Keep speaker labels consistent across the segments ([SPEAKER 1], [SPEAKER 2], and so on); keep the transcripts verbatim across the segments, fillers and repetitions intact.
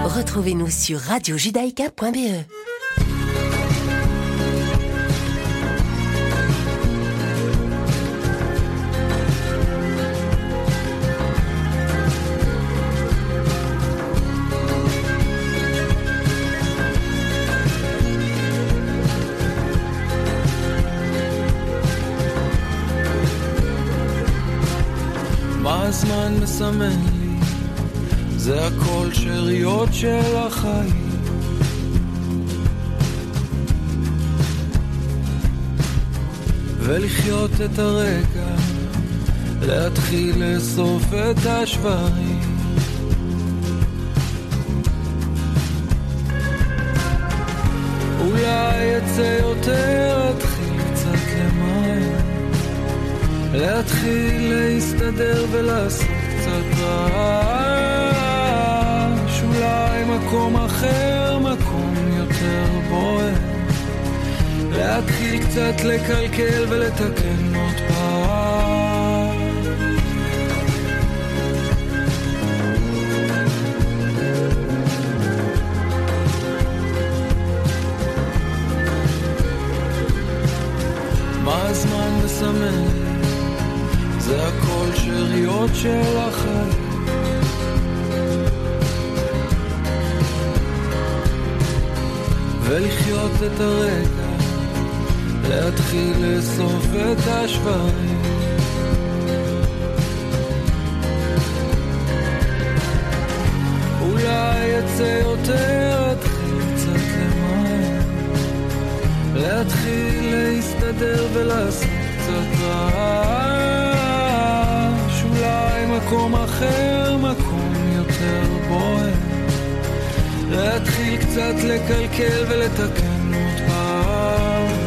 [SPEAKER 1] Retrouvez-nous sur radio judaïka point b e.
[SPEAKER 2] מה הזמן מסמן לי? זה הכל שריות של החיים. ולחיות את הרגע, להתחיל לאסוף את השברים. אולי יצא יותר, אתחיל קצת למעלה, להתחיל להסתדר ולעשות קצת רעש. אולי מקום אחר, מקום יותר בוער, להתחיל קצת לקלקל ולתקן עוד פעם. מה הזמן מסמן? זה הכל שריות של החיים. ולחיות את הרגע, להתחיל לאסוף את השברים. אולי יצא יותר, אתחיל קצת למעלה, להתחיל להסתדר ולעשות קצת רעש. אולי מקום אחר, מקום יותר בוער, להתחיל קצת לקלקל ולתקן עוד פעם.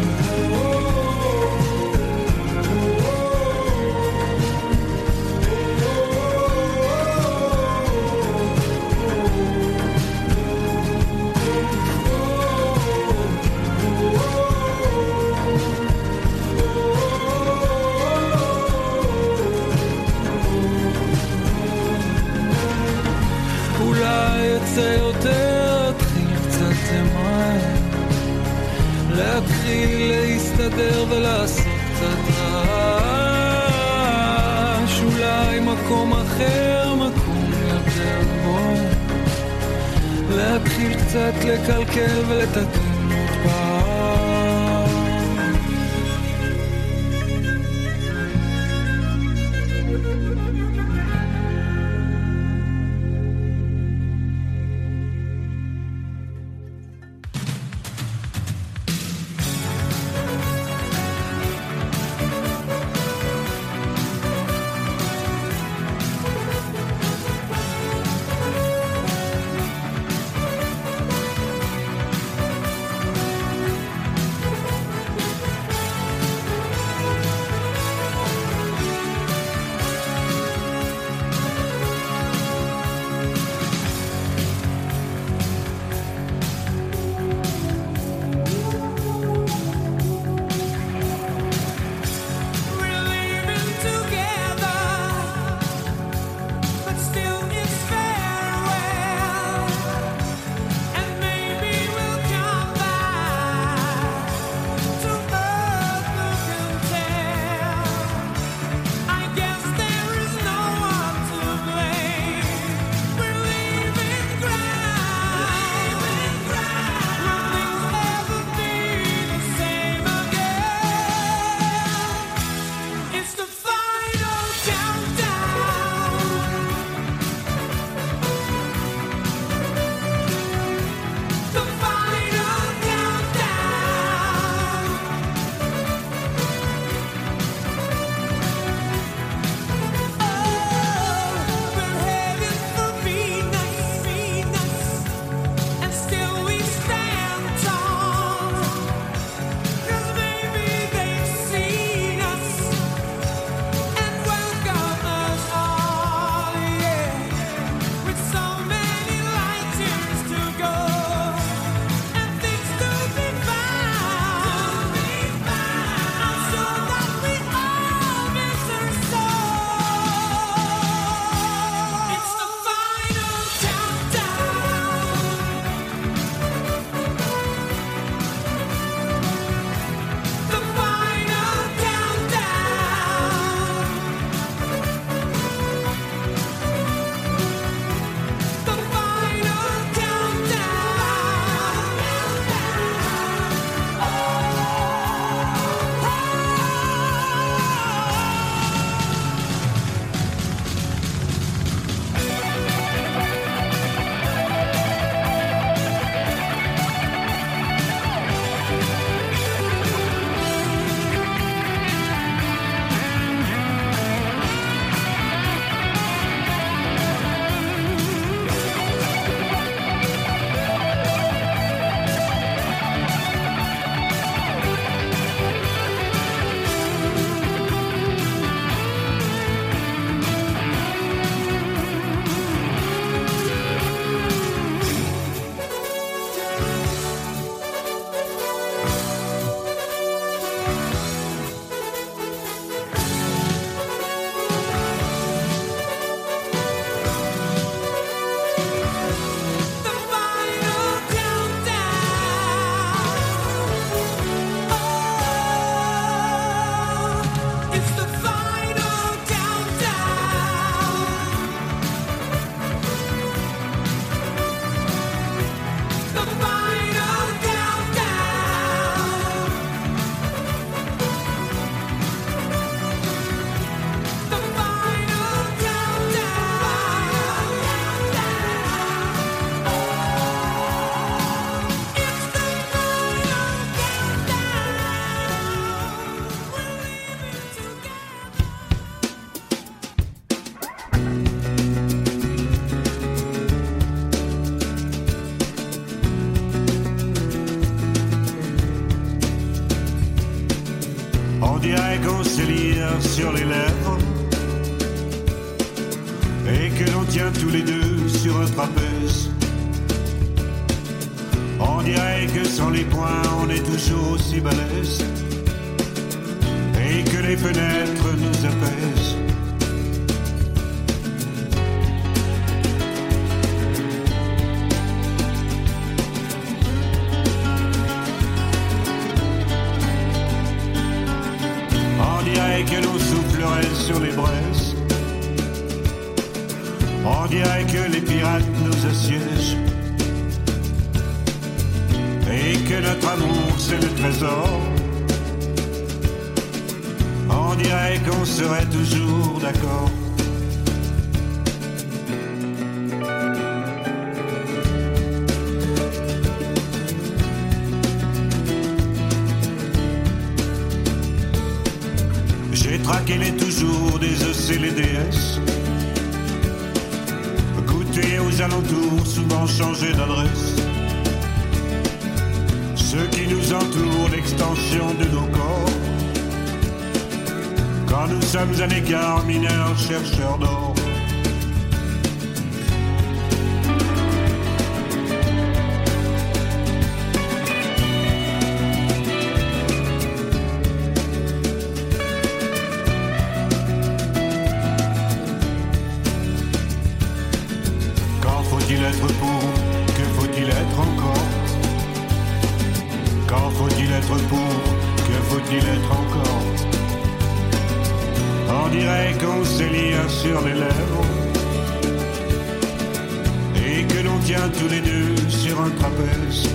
[SPEAKER 2] יצא יותר, תחיל קצת למעלה, להתחיל להסתדר ולעשות קצת רעש. אולי מקום אחר, מקום יותר בוער, להתחיל קצת לקלקל ולתקן עוד פעם.
[SPEAKER 3] dirait qu'on se lire sur les lèvres et que l'on tient tous les deux sur un trapèze. On dirait que sans les poings on est toujours aussi balèze et que les fenêtres nous apaisent. On dirait que l'on soufflerait sur les braises. On dirait que les pirates nous assiègent et que notre amour c'est le trésor. On dirait qu'on serait toujours d'accord. J'ai traqué les toujours des E C, les D S, goûté aux alentours, souvent changé d'adresse. Ceux qui nous entourent, l'extension de nos corps. Quand nous sommes à l'écart, mineurs, chercheurs d'or. Quand faut-il être pour? Que faut-il être encore? Quand faut-il être pour? Que faut-il être encore? On dirait qu'on s'élire sur les lèvres et que l'on tient tous les deux sur un trapèze.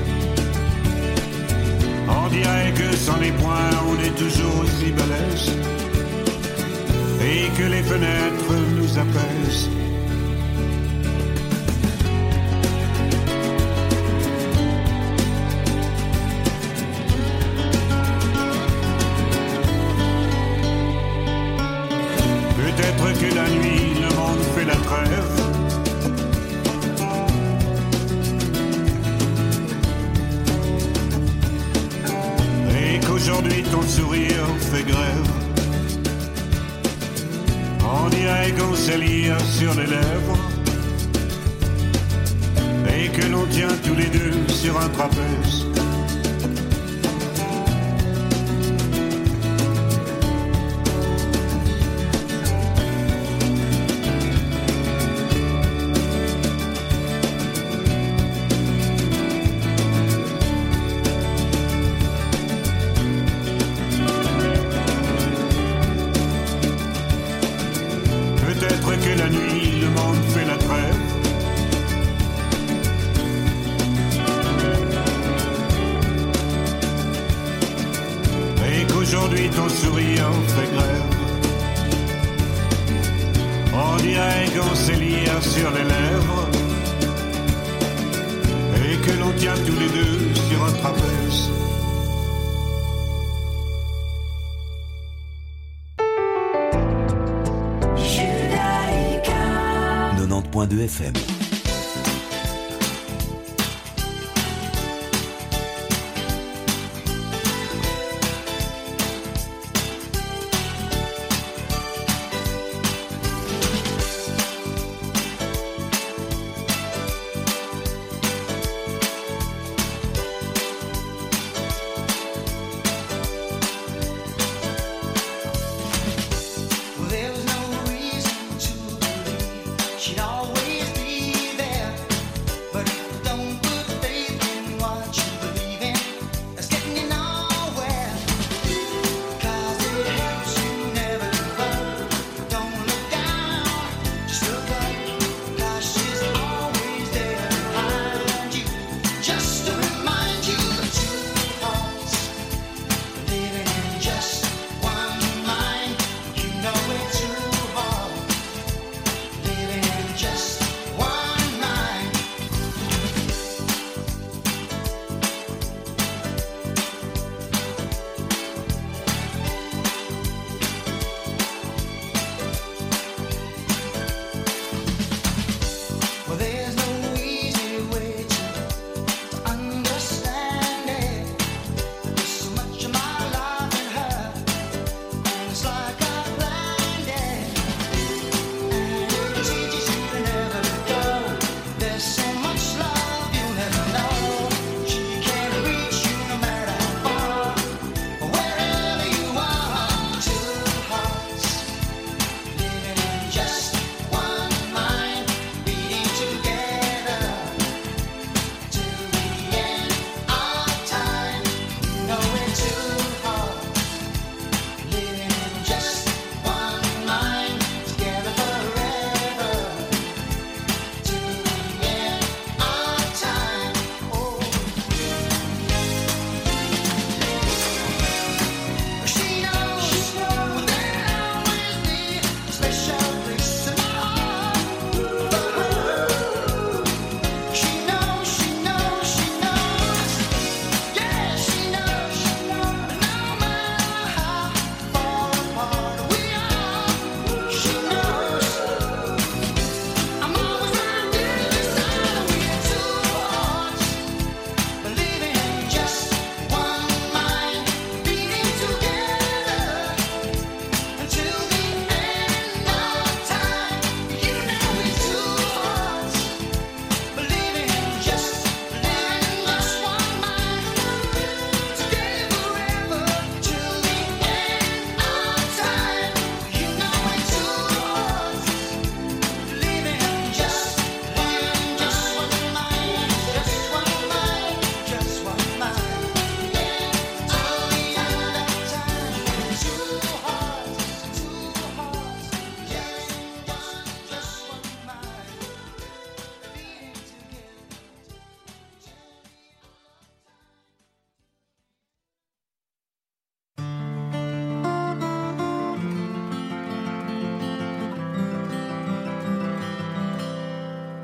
[SPEAKER 3] On dirait que sans les poings on est toujours aussi balèze et que les fenêtres nous apaisent. Peut-être que la nuit, le monde fait la trêve et qu'aujourd'hui ton sourire fait grève. On dirait qu'on s'élire sur les lèvres et que l'on tient tous les deux sur un trapèze. Que la nuit, le monde fait la trêve et qu'aujourd'hui ton sourire fait grève. On dirait qu'on s'élire sur les lèvres et que l'on tient tous les deux sur un trapèze.
[SPEAKER 4] quatre-vingt-dix point deux F M.
[SPEAKER 5] There was no reason to believe she'd always be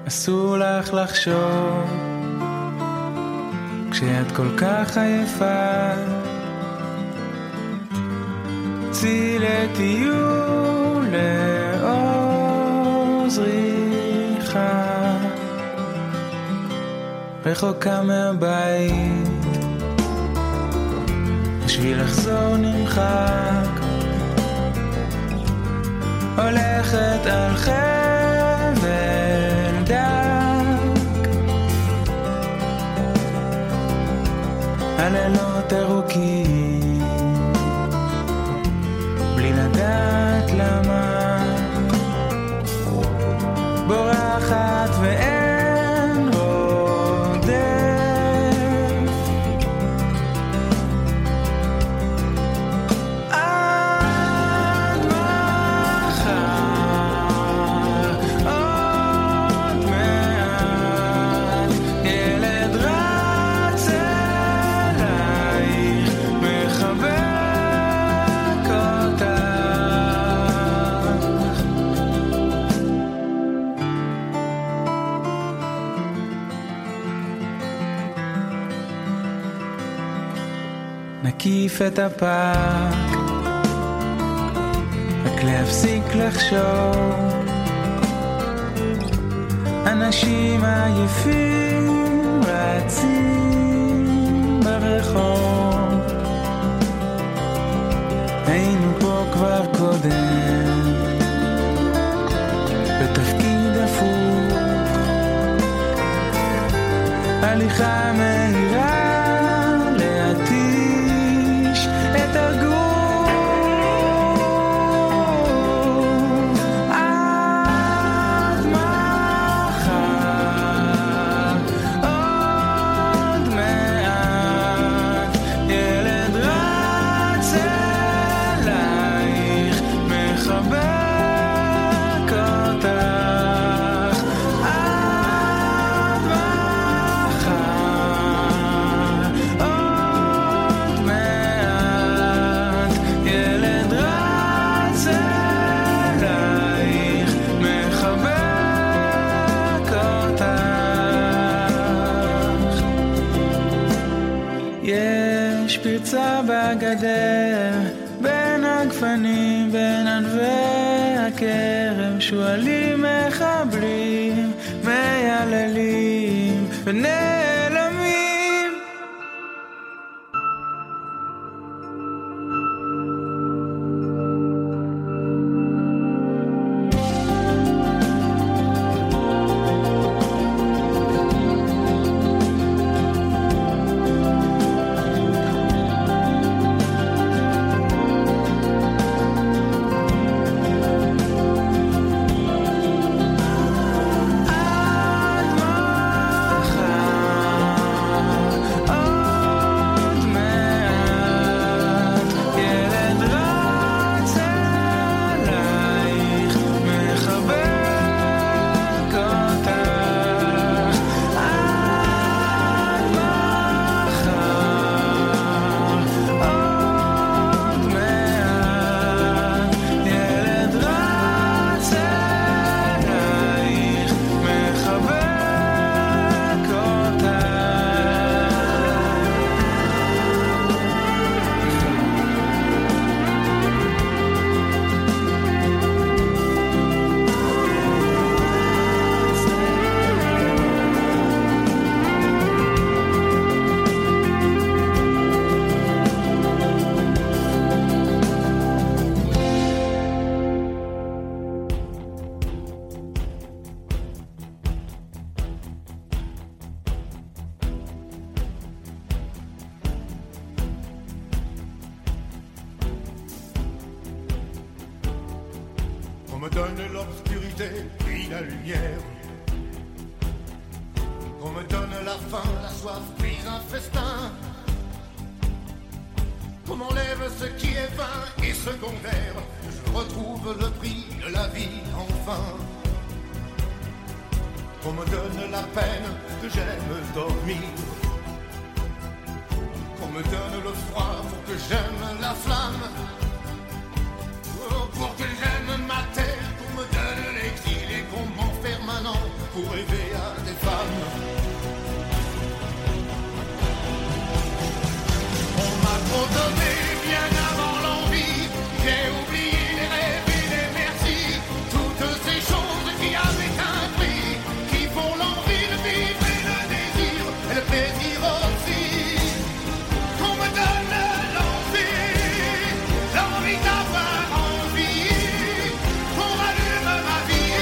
[SPEAKER 2] אסור לך לחשוב כשאת כל כך עייפה, צאי לטיול לעוז ריחה רחוקה מהבית, בשביל לחזור נמחק, הולכת על חבל דק, הלילות ארוכים, בלי לדעת למה, בורחת ואין רודף, עד מחר, עוד מעט, ילד רץ אלייך, מחבק אותך. נקיף את הפארק, רק להפסיק לחשוב, אנשים עייפים רצים ברחוב, היינו פה כבר קודם, בתפקיד הפוך, הליכה מהירה להתיש את הגוף, עד מחר, עוד מעט, ילד רץ אלייך, מחבק אותך, עד מחר, עוד מעט, ילד רץ אלייך, מחבק אותך. יש פרצה בגדר, בין הגפנים, בין ענבי הכרם, שואלים מחבלים, מייללים ונעלמים.
[SPEAKER 5] On me donne l'obscurité puis la lumière, qu'on me donne la faim, la soif puis un festin, qu'on m'enlève ce qui est vain et secondaire, je retrouve le prix de la vie enfin, qu'on me donne la peine que j'aime dormir, qu'on me donne le froid pour que j'aime la flamme, pour que j'aime ma terre, qu'on me donne l'exil et qu'on m'enferme un an pour rêver à des femmes. On m'a trop donné bien avant l'envie, j'ai oublié les rêves et les merci, toutes ces choses qui avaient un prix, qui font l'envie de vivre et le désir, et le plaisir aussi, qu'on me donne l'envie, l'envie d'avoir envie, qu'on rallume ma vie.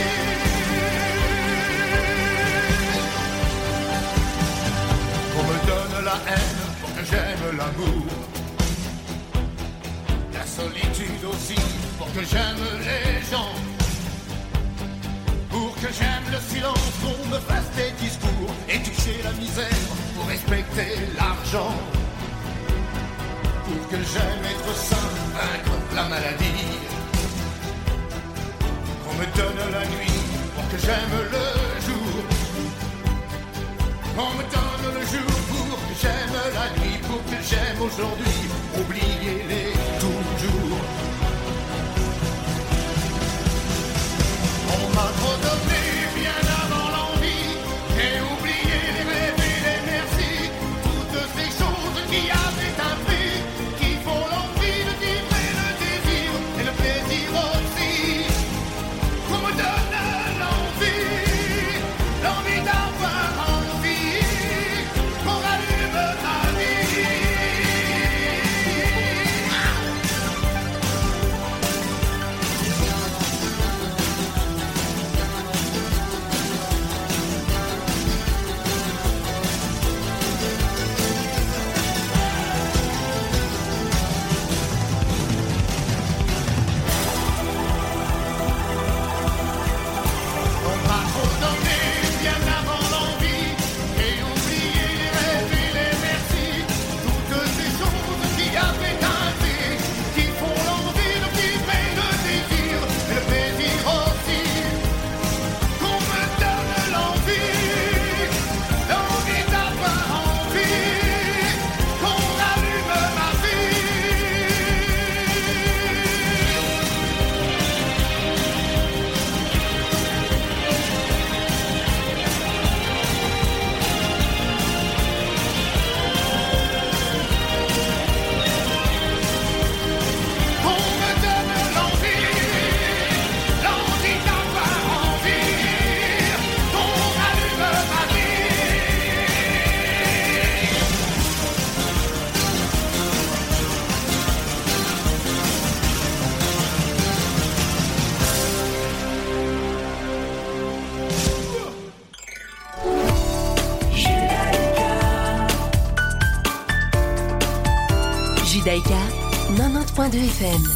[SPEAKER 5] Qu'on me donne la haine pour que j'aime l'amour, la solitude aussi pour que j'aime les gens, pour que j'aime le silence, qu'on me fasse des discours et toucher la misère pour respecter l'argent, pour que j'aime être sain, vaincre la maladie, qu'on me donne la nuit pour que j'aime le jour, qu'on me donne le jour pour que j'aime la nuit, pour que j'aime aujourd'hui, oubliez-les toujours. On m'a trop donné bien avant l'envie, j'ai oublié les rêves et les merci, toutes ces choses qui avaient un prix, qui font l'envie de vivre et le désir, et le plaisir aussi, qu'on me donne l'envie, l'envie d'avoir envie, qu'on rallume ma vie. On m'a trop donné bien avant l'envie, j'ai oublié les rêves et les merci, toutes ces choses qui avaient un prix, qui font l'envie de vivre et le désir, et le plaisir aussi, qu'on me donne l'envie, l'envie d'avoir envie, qu'on rallume ma vie. Qu'on me donne l'envie, l'envie d'avoir envie, qu'on rallume ma vie.
[SPEAKER 1] Judaïka, quatre-vingt-dix point deux F M.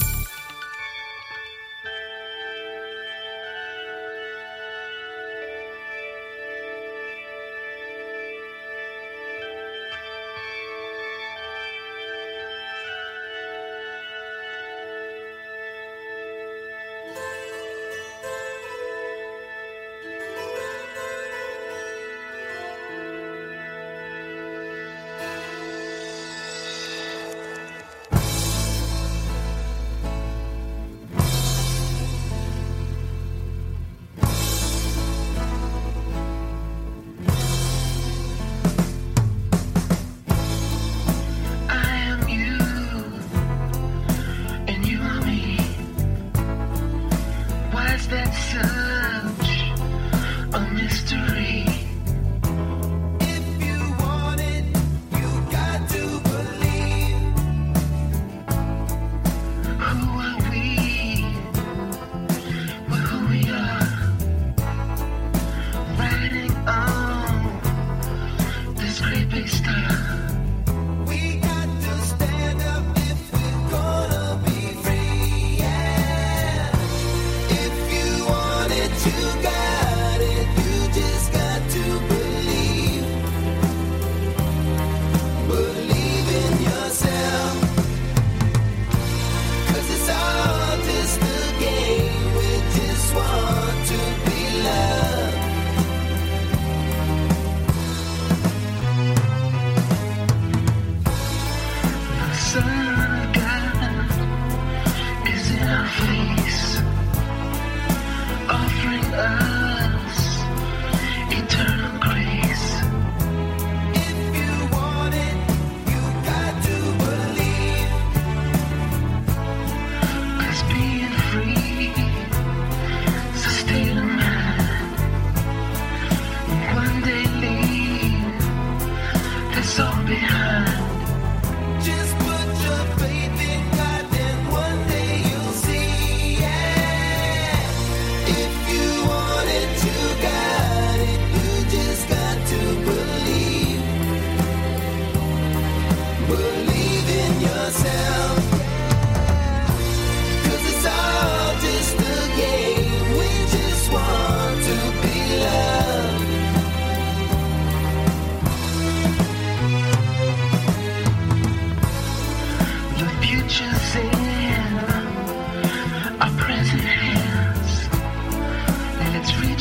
[SPEAKER 6] You got it, you just got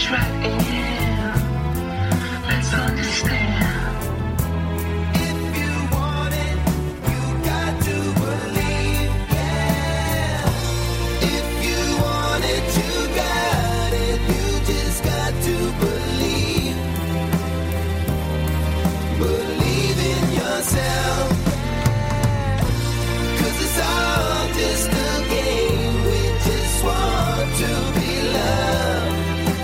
[SPEAKER 6] right in here. Let's understand. If you want it, you got to believe, yeah. If you want it, you got it. You just got to believe. Believe in yourself. 'Cause it's all just a game. We just want to be loved.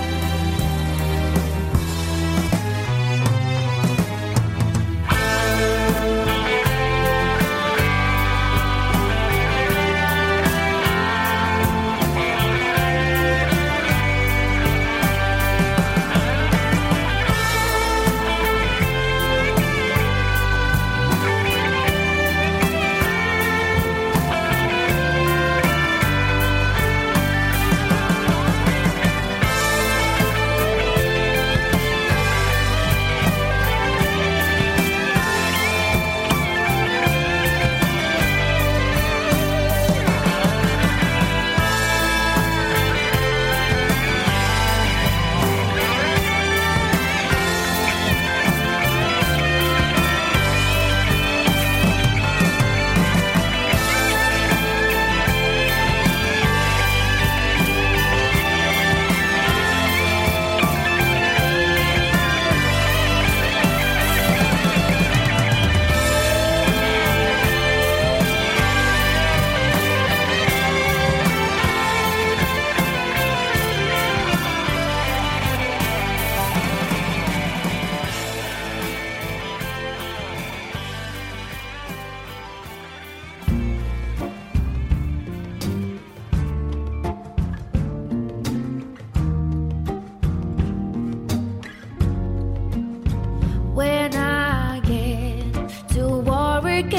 [SPEAKER 7] When I get to Warwick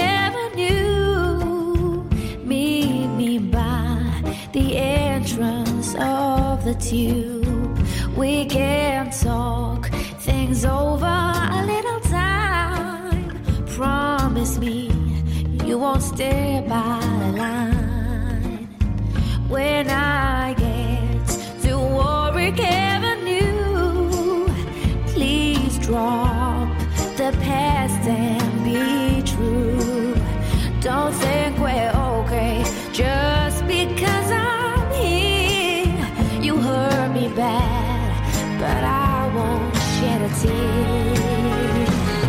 [SPEAKER 7] Avenue, meet me by the entrance of the tube. We can talk things over a little time. Promise me you won't stay by the line. When I get to Warwick Avenue, please drop the past and be true. Don't think we're okay just because I'm here. You hurt me bad, but I won't shed a tear.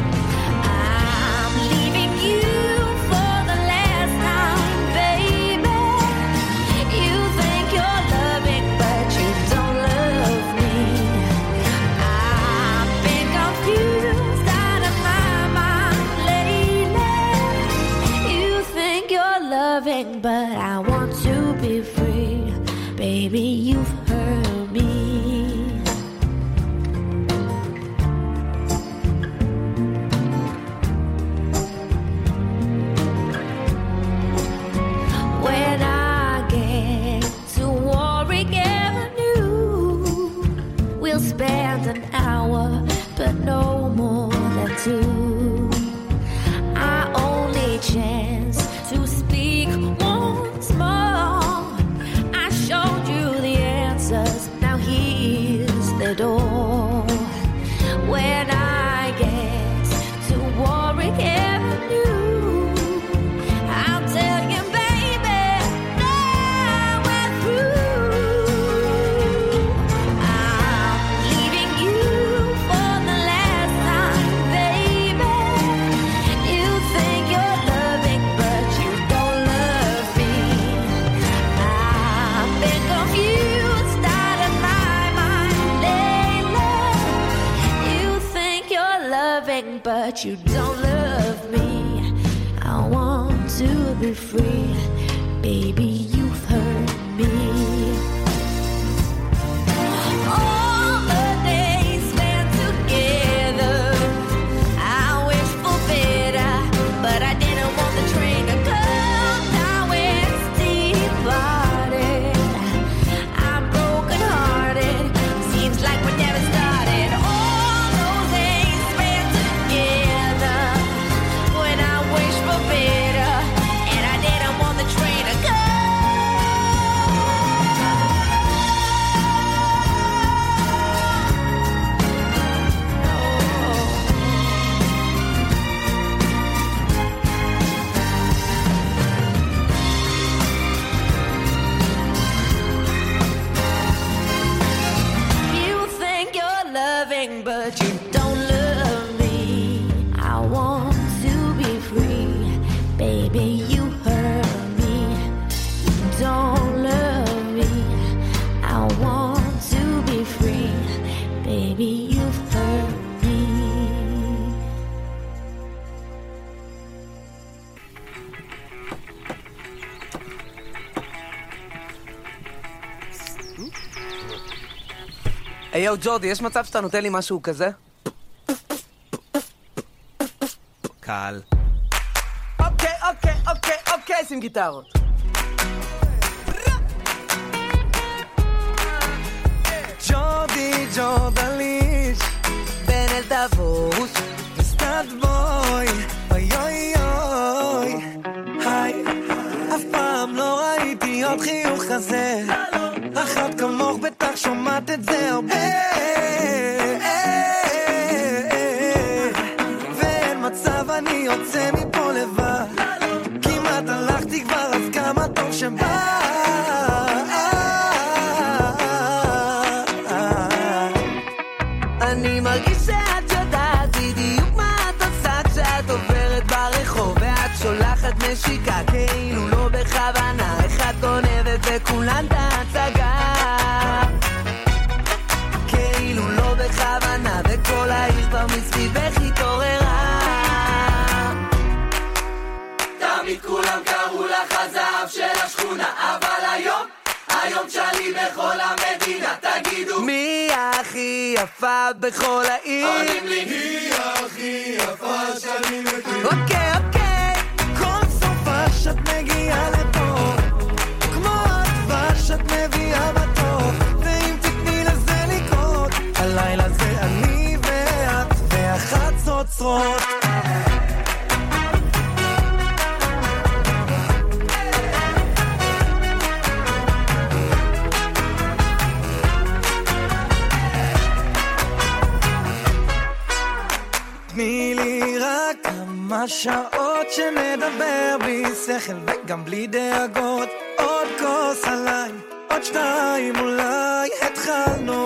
[SPEAKER 7] I'm leaving you for the last time, baby. You think you're loving, but you don't love me. I've been confused out of my mind lately. You think you're loving, but I want to be free. Baby, you've hurt me. When I get to Warwick Avenue, we'll spend an hour, but no more than two. Our only chance to speak once more. I showed you the answers, now here's the door. When I get to Warwick Avenue, I'll tell you, baby, now we're through. I'm leaving you for the last time, baby. You think you're loving, but you don't love me. I've been confused out of my mind lately. You think you're loving, but you don't love me. I want to be free, baby, you've hurt me. All the days spent together, I wish for better, but I didn't want the train to come. Now it's departed. I'm broken hearted. Seems like we never started. All those days spent together, when I wish for better, and I didn't want the train to come. ring, but you don't love me. I want to be free, baby, you hurt me. You don't love me. I want to be free, baby, you've hurt me.
[SPEAKER 8] היי יו ג'ורדי, יש מצב שאתה נותן לי משהו כזה? קל. אוקיי, אוקיי, אוקיי, אוקיי, שים גיטרות. ג'ורדי, ג'ורדליש, בן אל תבוש, סטאד בוי, אוי אוי אוי. היי, אף פעם לא ראיתי עוד חיוך כזה. אחת כמוך בטח שומעת את זה הרבה. ואין מצב אני יוצא מפה לבד. כמעט הלכתי כבר אז כמה טוב שבא. אני מרגיש שאת יודעת בדיוק מה את עושה כשאת עוברת ברחוב ואת שולחת נשיקה כאילו לא בכוונה. אחד גונבת וכולן את ההצגה כאילו לא בכוונה, וכל העיר כבר מסביבך התעוררה.
[SPEAKER 5] תמיד כולם קראו לך הזהב של השכונה, אבל היום, היום שלי בכל המדינה. תגידו
[SPEAKER 8] מי הכי יפה בכל העיר?
[SPEAKER 5] עונים לי היא הכי יפה שאני מכיר.
[SPEAKER 8] אוקיי אוקיי, כל סופה שאת מגיעה לפה כמו הדבש שאת מביאה בתוך, ואם תתני לזה לקרות הלילה זה אני ואת והחצוצרות. תני לי רק כמה שעות שנדבר בלי שכל וגם בלי דאגות. עוד כוס עליי, עוד שתיים אולי התחלנו.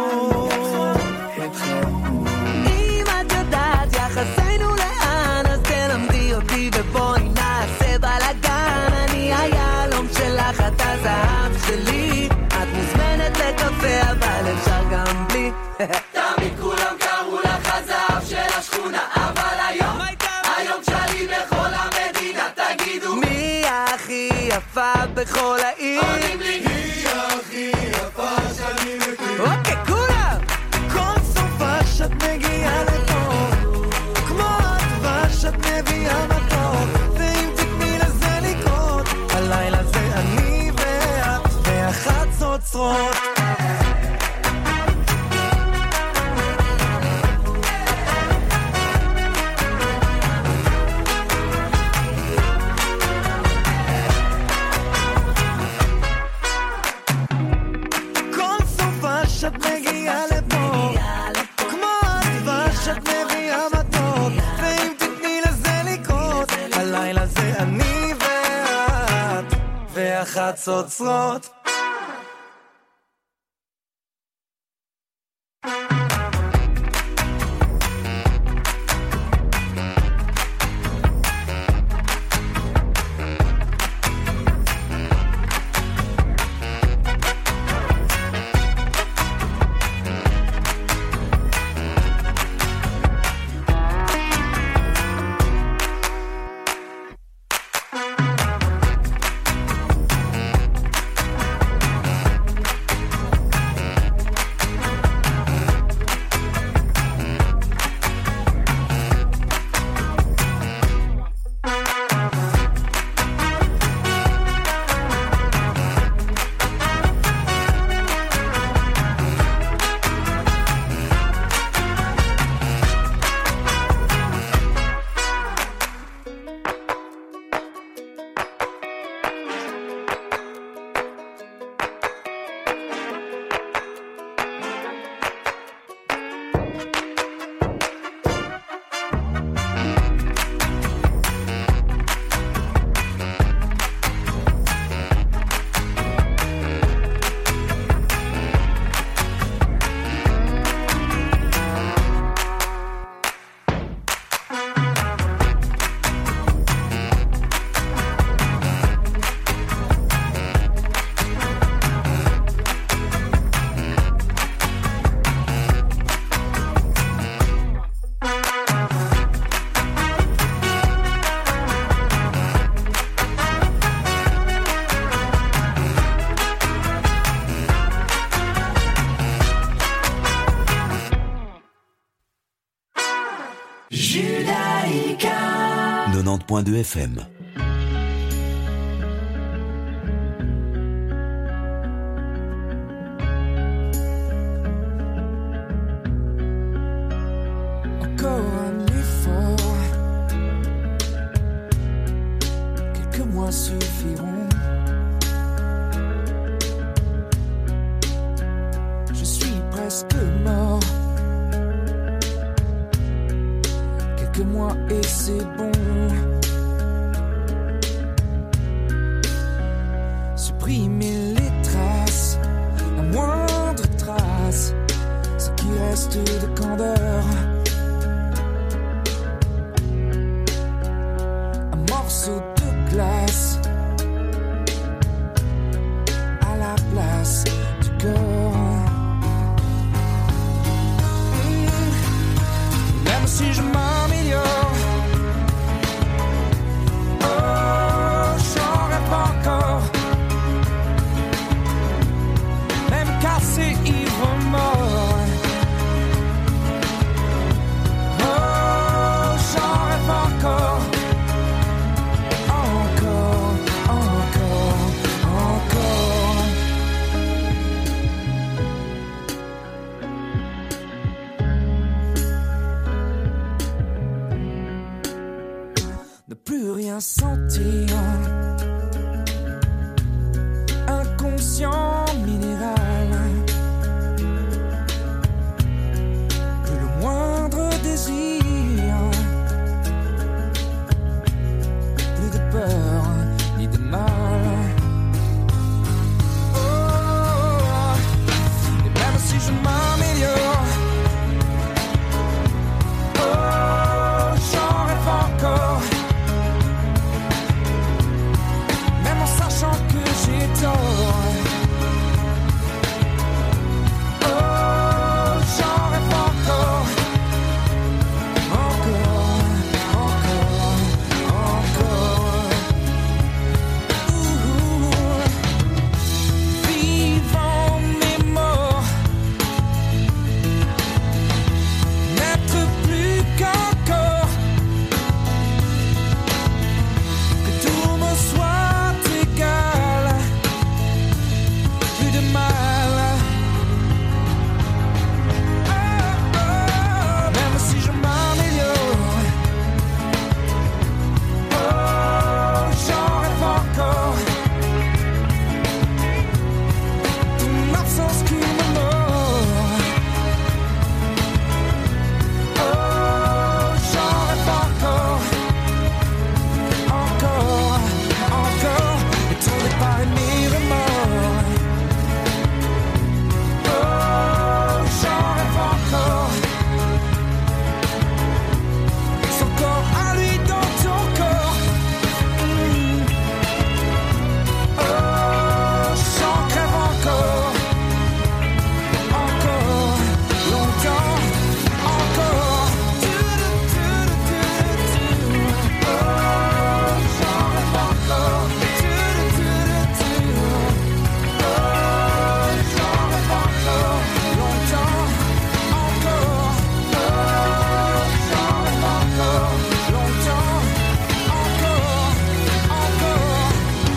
[SPEAKER 8] אם את יודעת יחסינו לאן אז תלמדי אותי ובואי נעשה בלגן. אני היעלום שלך, את הזהב שלי. את מוזמנת לקפה אבל אפשר גם בלי.
[SPEAKER 5] תמיד כולם קראו לך הזהב של השכונה, אבל היום, היום שלי בכל המדינה. תגידו
[SPEAKER 8] מי הכי יפה בכל העיר?
[SPEAKER 5] עונים לי היא הכי יפה שאני מכיר.
[SPEAKER 8] אוקיי, כולם! כל סופה שאת מגיעה לפה כמו הדבש שאת מביאה מתוק, ואם תתני לזה לקרות הלילה זה אני ואת והחצוצרות. שאת מגיעה לפה כמו הדבש שאת מביאה מתוק, ואם תתני לזה לקרות הלילה זה אני ואת והחצוצרות.
[SPEAKER 1] Judaïka
[SPEAKER 4] quatre-vingt-dix point deux F M.
[SPEAKER 2] Encore un effort, quelques mois suffiront. Je suis presque mort. Quelques mois et c'est bon. Supprimer les traces, la moindre trace, ce qui reste de candeur. Un morceau de glace à la place du cœur. Même si je m'améliore, oh, j'en rêve encore. Même cassé, ivre, mort. Oh, j'en rêve encore. Encore, encore, encore. Ne plus rien sentir, inconscient minéral, plus le moindre désir, plus de peur ni de mal. Oh, et même si je m'améliore, oh, j'en rêve encore. Même en sachant que j'ai tort. Oh, j'en rêve encore. Encore, encore, encore. Ouh. Vivant mais mort, n'être plus qu'un corps. Que tout me soit égal, plus de mal. Oh, oh, même si je m'améliore, oh, j'en rêve encore. Ton absence qui me mord. Oh, j'en rêve encore. Encore, encore, et ton départ et mes remords. Oh, j'en rêve encore. Son corps à lui dans ton corps. Mm. Oh, j'en crève encore. Encore, longtemps, encore. Oh, j'en rêve encore. Oh, j'en rêve encore. Longtemps, encore. Oh, j'en rêve encore. Longtemps, encore, encore.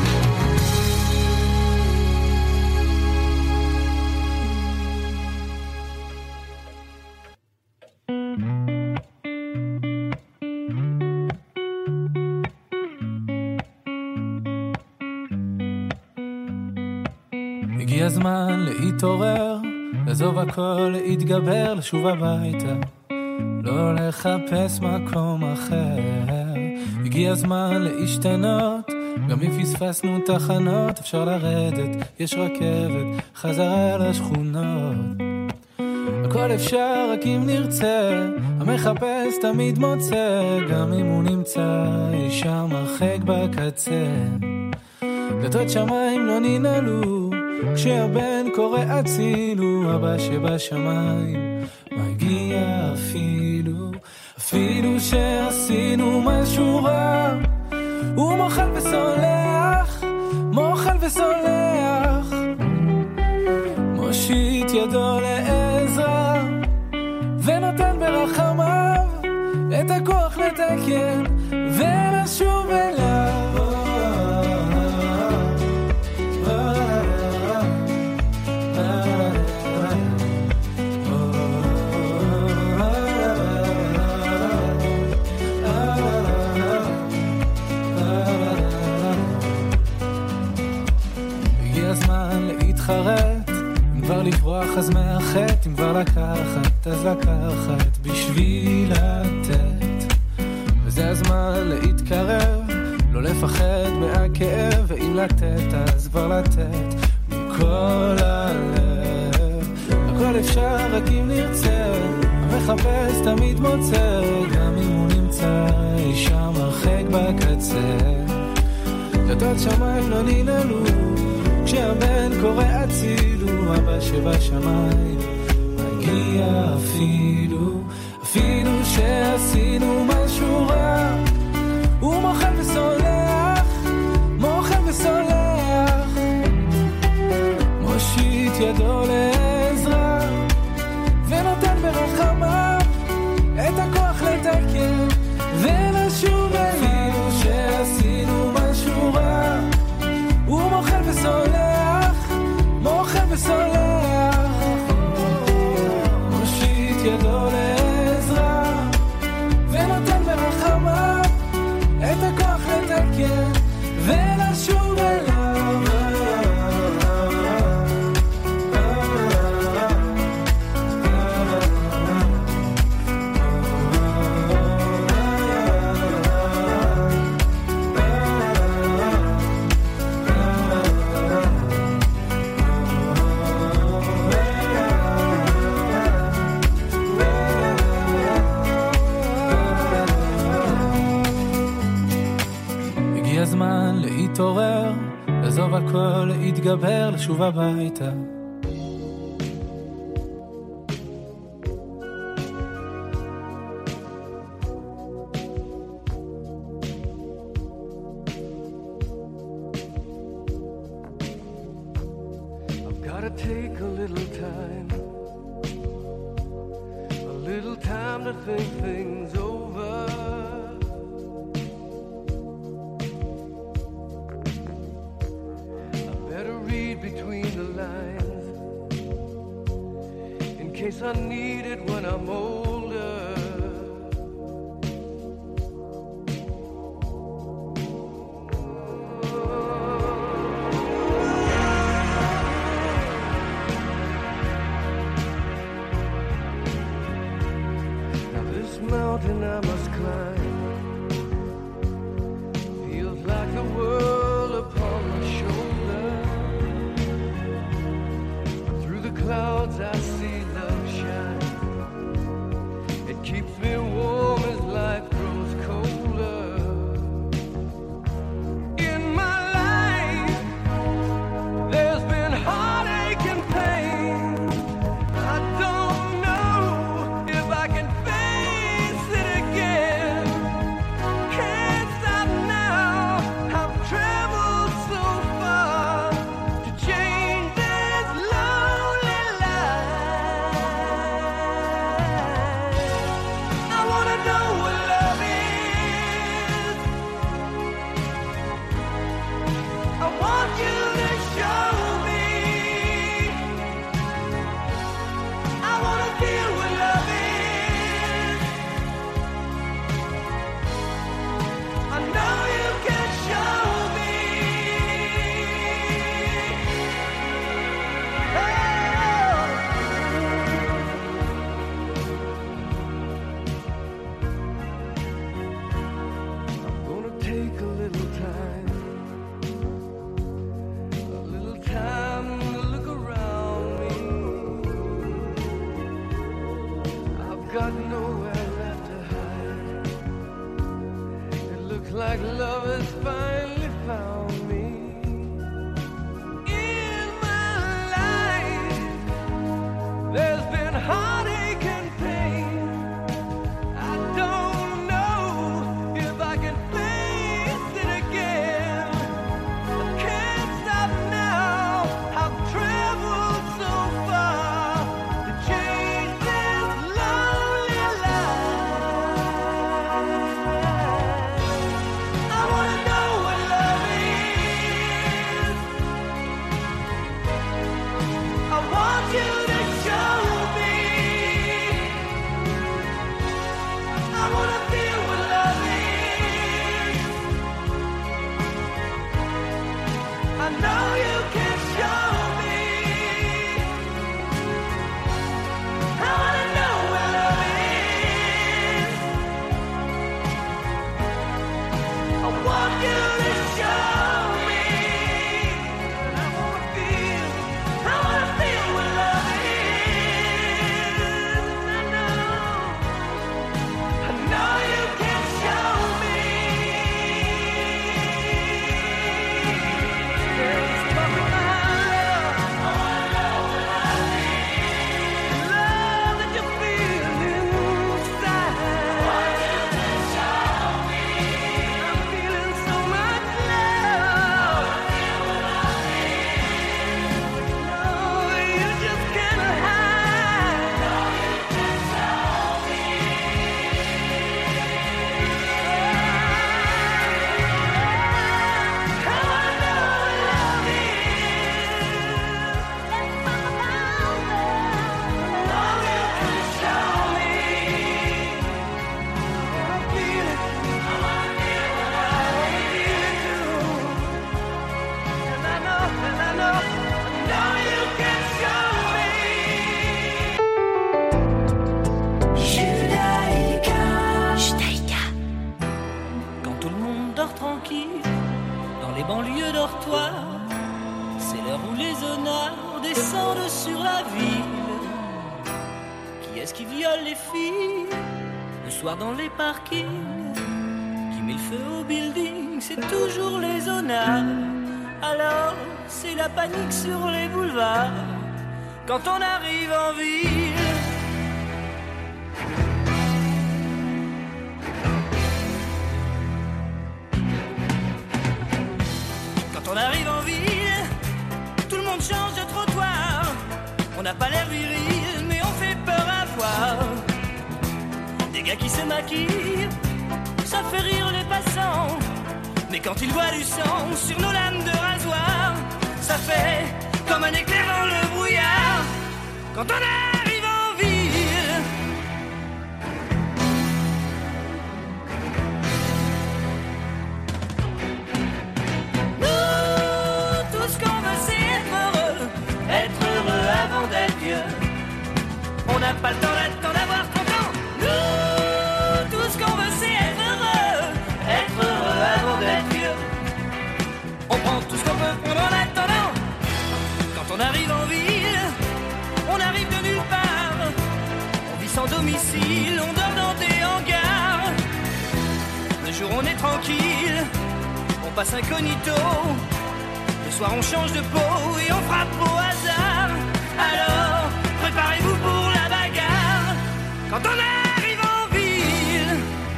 [SPEAKER 9] הגיע הזמן להתעורר, לעזוב הכל, להתגבר, לשוב הביתה, לא לחפש מקום אחר. הגיע הזמן להשתנות, גם אם פספסנו תחנות, אפשר לרדת, יש רכבת, חזרה לשכונות. הכל אפשר רק אם נרצה, המחפש תמיד מוצא, גם אם הוא נמצא אישה מרחק בקצה. דלתות שמיים לא ננעלו, כשהבן קורא הצילו, אבא שבשמיים מגיע אפילו, אפילו שעשינו משהו רע, הוא מוחל וסולח, מוחל וסולח, מושיט ידו לעזרה, ונותן ברחמיו את לתקן ולשוב אליו. הגיע הזמן להתחרט, אם כבר לברוח אז מאחת, אם כבר לקחת אז לקחת בשביל לתת, וזה הזמן להתקרב, לא לפחד מהכאב, ואם לתת אז כבר לתת מכל הלב. הכל אפשר רק אם נרצה, המחפש תמיד מוצא, גם אם הוא נמצא אי שם הרחק בקצה. דלתות שמיים לא ננעלו כשהבן קורא הצילו, אבא שבשמיים מגיע אפילו, אפילו שעשינו משהו רע. הוא מוחל וסולח, מוחל וסולח, מושיט ידו לעזרה ונותן ברחמיו את הכוח לתקן ולשוב אליו. אפילו שעשינו משהו רע, הוא מוחל וסולח, מוחל וסולח, מושיט ידו לעזרה ונותן ברחמיו את הכוח לתקן ולשוב אליו. הזמן להתעורר, לעזוב הכל, להתגבר, לשוב הביתה.
[SPEAKER 10] I've gotta take a little time, a little time to think things over. Between the lines, in case I need it when I'm older. Now this mountain I must climb feels like the world upon my shoulder. Clouds I see love shine, it keeps me warm as life grows colder. In my life there's been heartache and pain, I don't know if I can face it again. Can't stop now, I've traveled so far to change this love. Got nowhere left to hide. It looks like love has finally found me. In my life there's been heartache and pain, I don't know if I can face it again. I can't stop now, I've traveled so far to change this lonely life.
[SPEAKER 11] filles, le soir dans les parkings, qui met le feu au building, c'est toujours les honneurs. Alors c'est la panique sur les boulevards quand on arrive en ville. Quand on arrive en ville, tout le monde change de trottoir. On n'a pas l'air viril, mais on fait peur à voir. Des gars qui se maquillent, ça fait rire les passants. Mais quand ils voient du sang sur nos lames de rasoir, ça fait comme un éclair dans le brouillard. Quand on arrive en ville, nous, tout ce qu'on veut c'est être heureux, être heureux avant d'être vieux. On n'a pas le temps d'attendre d'avoir trente ans. Nous, tout ce qu'on veut c'est être heureux, être heureux avant d'être vieux. On prend tout ce qu'on peut prendre en attendant. Quand on arrive en ville, on arrive de nulle part. On vit sans domicile, on dort dans des hangars. Le jour on est tranquille, on passe incognito. Le soir on change de peau et on frappe au hasard. Alors, préparez-vous pour la bagarre. Quand on arrive en ville,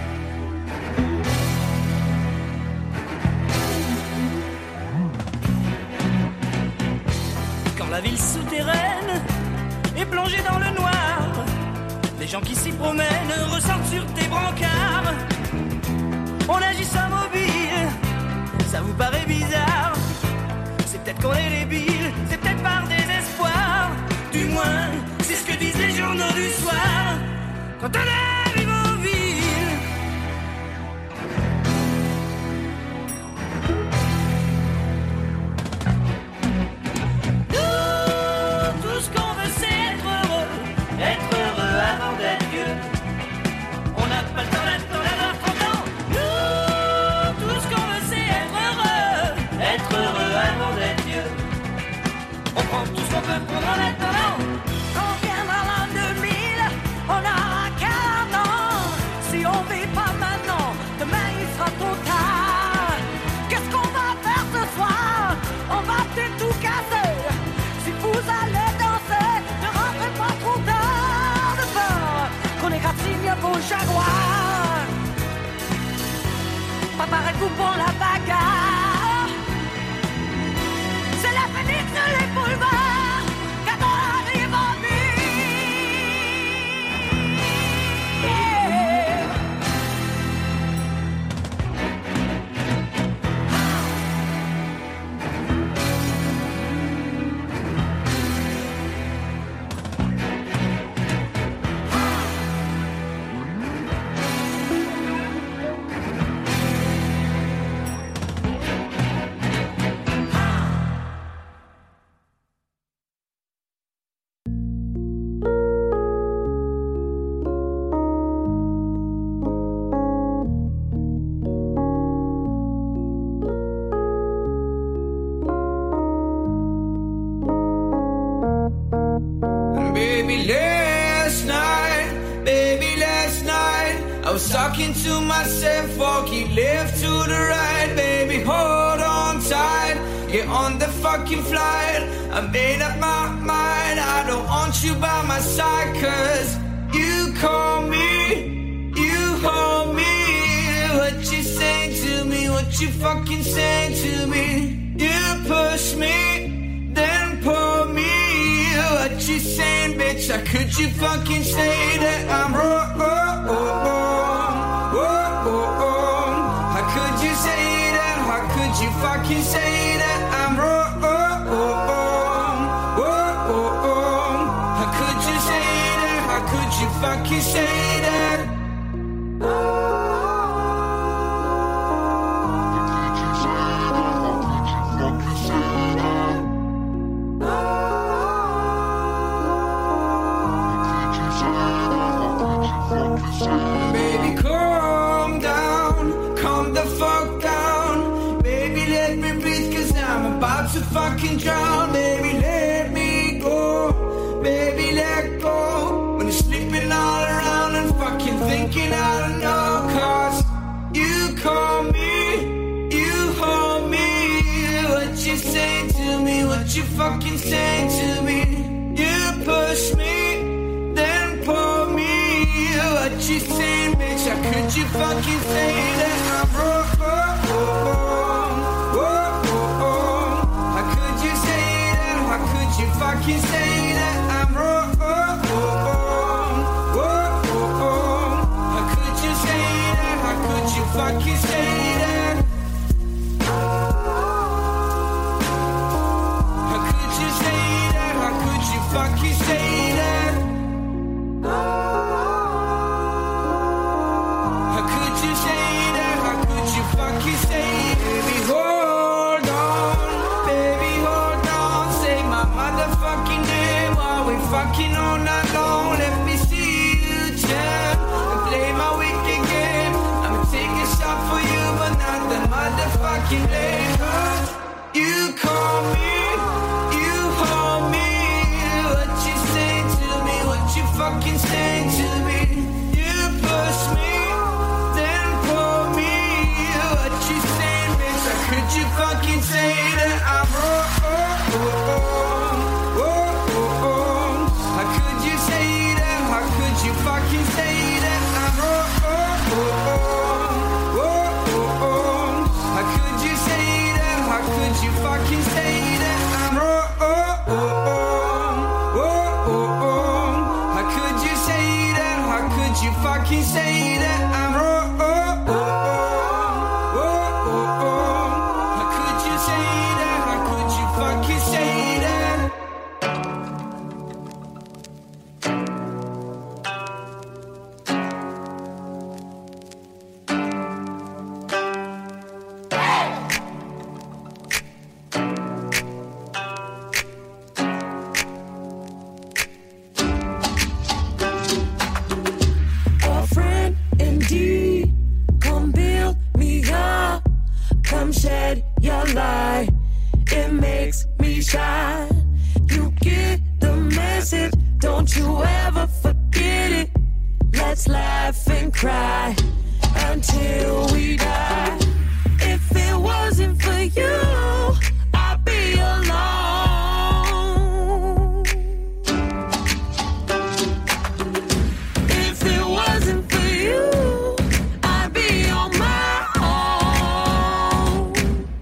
[SPEAKER 11] quand la ville souterraine est plongée dans le noir, les gens qui s'y promènent ressortent sur des brancards. On agit sans mobile, ça vous paraît bizarre. C'est peut-être qu'on est débile, c'est peut-être par désespoir. Du moins, c'est ce que disent les journaux du soir. Quand on arrive en ville, nous, tout ce qu'on veut c'est être heureux, être heureux avant d'être vieux. On n'a pas le temps d'attendre d'avoir trente ans. Nous, tout ce qu'on veut c'est être heureux, être heureux avant d'être vieux. On prend tout ce qu'on peut prendre en attendant. Quand viendra l'an deux mille, on aura quarante ans. Si on vit pas maintenant, demain il sera trop tard. Qu'est-ce qu'on va faire ce soir? On va peut-être tout casser. Si vous allez danser, ne rentrez pas trop tard. De peur qu'on égratigne vos jaguars. Préparez-vous pour la bagarre. C'est la panique sur les boulevards quand on arrive en ville.
[SPEAKER 12] Baby, last night, baby, last night, I was talking to myself, walking left to the right. Baby, hold on tight, get on the fucking flight. I made up my mind, I don't want you by my side. Cause you call me, you hold me. What you saying to me, what you fucking saying to me. You push me, then pull me. What you saying, bitch? How could you fucking say that I'm wrong? How could you say that? How could you fucking say that I'm wrong? How could you say that? How could you fucking say that? Baby, calm down, calm the fuck down. Baby, let me breathe, cause I'm about to fucking drown. Baby, let me go, baby, let go. When you're sleeping all around working out of no cost. You call me, you hold me. What you say to me, what you fucking say to me. You push me, then pull me. What you saying, bitch? How could you fucking say that I'm wrong? How could you say that? How could you fucking say that I'm wrong? How could you say that? How could you fucking say that? How could you say that? How could you fucking say that? How could you say that? How could you fucking say it? Baby, hold on. Baby, hold on. Say my motherfucking name while we fucking all night long. Let me see you jam and play my wicked game. I'ma take a shot for you, but not the motherfucking name. You call me, you hold me. What you say to me, what you fucking say to me. You push me, then pull me. What you saying, bitch? How could you fucking say that I'm wrong? How could you say that? How could you fucking say that I'm wrong? How could you say that? How could you fucking say that I'm wrong? How could you say that? How could you fucking say that I'm wrong? How could you say that? How could you fucking say that?
[SPEAKER 8] A friend indeed, come build me up, come shed your light, it makes me shine. You get the message, don't you ever forget it. Let's laugh and cry until we die. If it wasn't for you, I'd be alone. If it wasn't for you, I'd be on my own.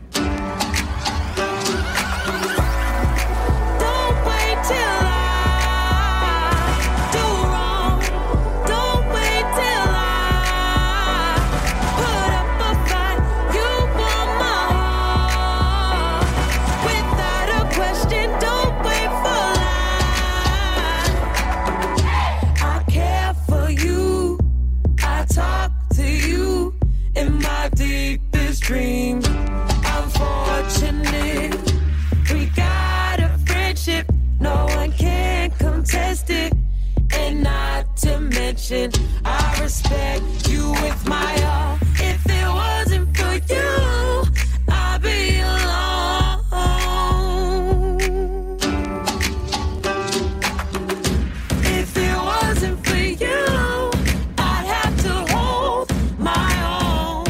[SPEAKER 8] Don't wait till I do wrong. Don't wait till I put up a fight. You want my heart without a question. Don't wait for line. I care for you. I talk to you in my deepest dreams. I'm fortunate. We got a friendship. No one can contest it. And not to mention, I respect you with my all. If it wasn't for you, I'd be alone. If it wasn't for you, I'd have to hold my own.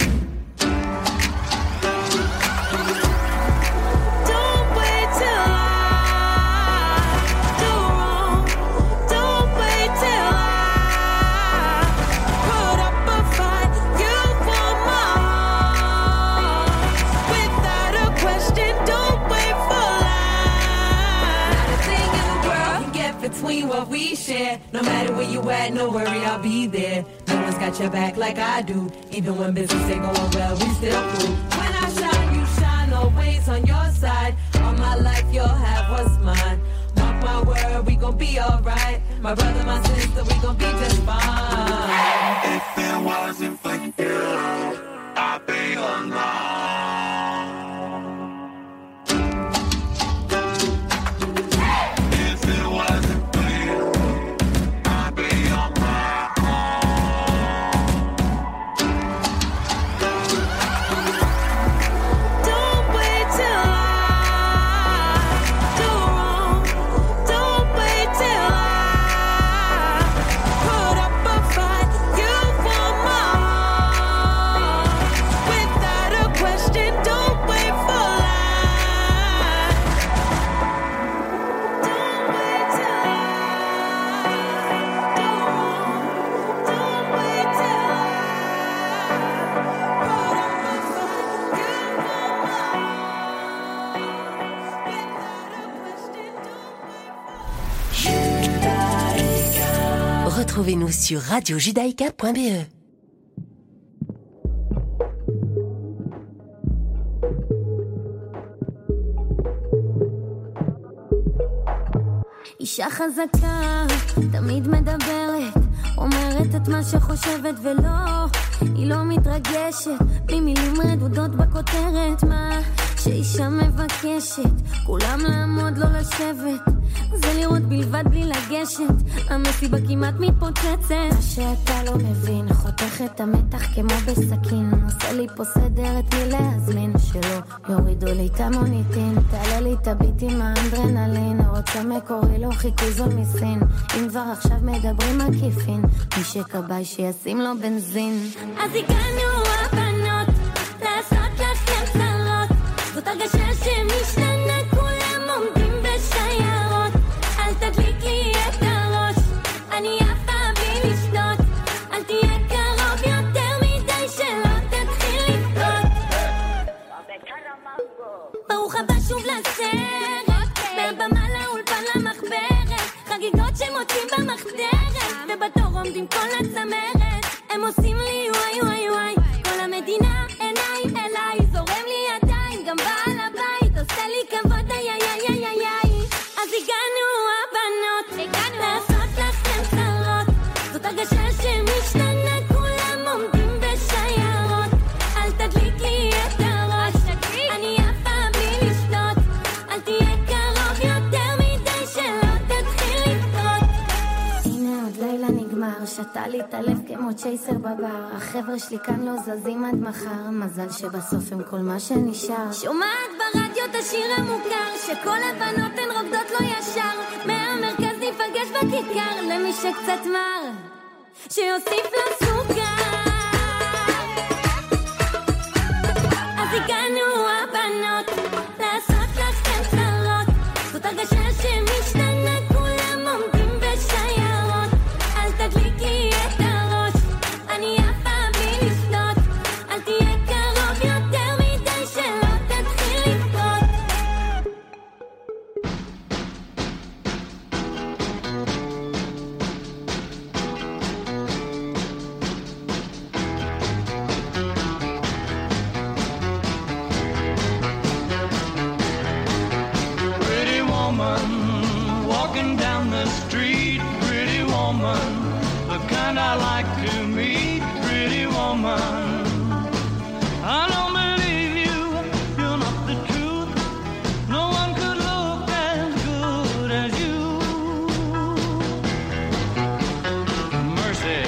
[SPEAKER 8] Don't wait till I do wrong. Don't wait till I put up a fight. You want my heart without a question. Don't wait for line. Not a thing in the world can get between what we share. No matter where you at, no worry, I'll be there. No one's got your back like I do. Even when business ain't going well, we still cool. When I shine, you shine, always on your side. All my life, you'll have what's mine. Mark my word, we gon' be alright. My brother, my sister, we gon' be just fine.
[SPEAKER 5] If it wasn't for you, I'd be alone. If it wasn't for you, I'd be on my own.
[SPEAKER 8] Don't wait till I do wrong. Don't wait till I put up
[SPEAKER 1] Retrouvez-nous sur radio judaïka point b e.
[SPEAKER 13] אישה חזקה, תמיד מדברת, אומרת את מה שחושבת ולא, היא לא מתרגשת, בלי מילים רדודות בכותרת, מה שאישה מבקשת, כולם לעמוד לא לשבת, זה לראות בלבד בלי לגשת, המסיבה כמעט מתפוצצת, מה שאתה לא מבין, חותך את המתח כמו בסכין, עושה לי פה סדר את מי להזמין, שלא יורידו לי את המוניטין, תעלה לי את הביט עם האנדרנלין, רוצה מקורי לא חיכוי זול מסין, אם כבר עכשיו מדברים עקיפין, מי שקבעי שישים לו בנזין. אז הגענו הבנות, לעשות לכם צרות, זאת הרגשה שמשתנה, כולם עומדים בשיירות, אל תדליק לי את הראש, אני עפה בלי לשתות, אל תהיה קרוב יותר מדי שלא תתחיל לבכות. ברוך הבא שוב לסרט, מהבמה לאולפן למחברת, חגיגות שמוצאים במחדרת, ובתור עומדים כל הצמרת, הם עושים לי וואי וואי וואי, כל המדינה עיניי אליי, זורם לי ידיים, גם בעל הבית עושה לי כבוד איי איי איי איי איי איי. אז הגענו הבנות, לעשות לכם צרות, זאת הרגשה שמשתנה, כולם עומדים בשיירות, אל תדליק לי את הראש, אני עפה בלי לשתות, אל תהיה קרוב יותר מדי שלא תתחיל לבכות. הנה עוד לילה נגמר, שתה לי את הלב כמו צ'ייסר בבר, החבר'ה שלי כאן לא זזים עד מחר, מזל שבסוף הם כל מה שנשאר. שומעת ברדיו את השיר המוכר, שכל הבנות הן רוקדות לא ישר, מהמרכז ניפגש בכיכר, למי שקצת מר שיוסיף לו סוכר. אז הגענו הבנות, לעשות לכם צרות, זאת הרגשה שמשתנה, כולם עומדים בשיירות, אל תדליק לי את הראש, אני עפה בלי לשתות, אל תהיה קרוב יותר מדי שלא תתחיל לבכות.
[SPEAKER 5] Pretty woman, walking down the street. Pretty woman, the kind I like to meet. Pretty woman, I don't believe you, you're not the truth. No one could look as good as you. Mercy.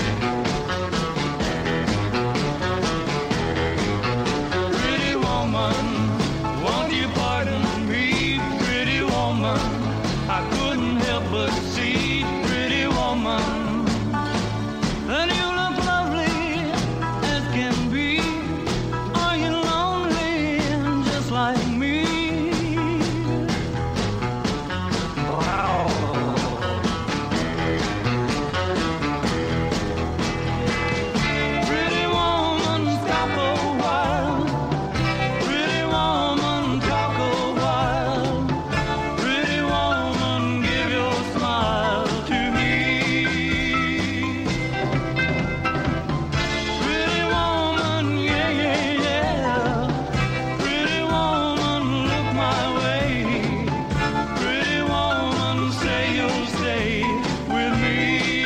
[SPEAKER 5] Pretty woman, won't you pardon me? Pretty woman, I couldn't help but see. Pretty woman, and you look lovely as can be. Are you lonely just like me? Wow. Pretty woman, stop a while. Pretty woman, talk a while. Pretty woman, give your smile to me. Pretty woman, yeah, yeah, yeah. Pretty woman, look my way. Pretty woman, say you'll stay with me.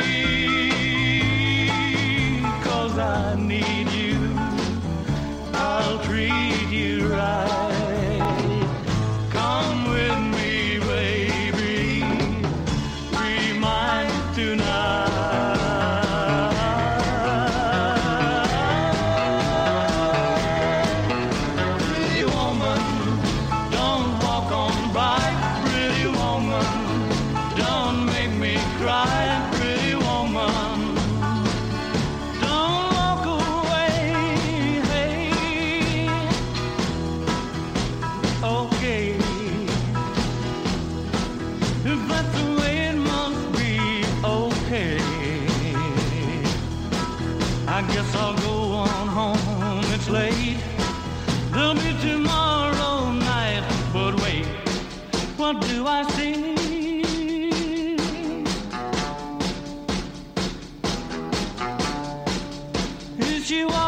[SPEAKER 5] 'Cause I need you, I'll treat you right. Come with me, baby, be mine tonight. Pretty woman, don't walk on by. Pretty woman, don't make me cry. Pretty woman, don't walk away. Hey, okay, if that's the way it must be, okay. I guess I'll go on home, it's late. There'll be tomorrow night, but wait, what do I see?
[SPEAKER 11] you want.